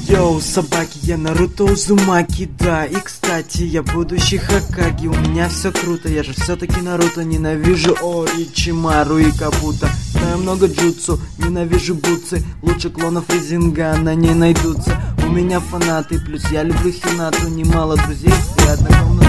Йоу, собаки, я Наруто Узумаки, да. И, кстати, я будущий Хокаге. У меня все круто, я же все-таки Наруто. Ненавижу Оричимару и Капута. Знаю много джутсу, ненавижу бутсы. Лучше клонов Ризингана не найдутся. У меня фанаты, плюс я люблю Хинату. Немало друзей и однокомнатных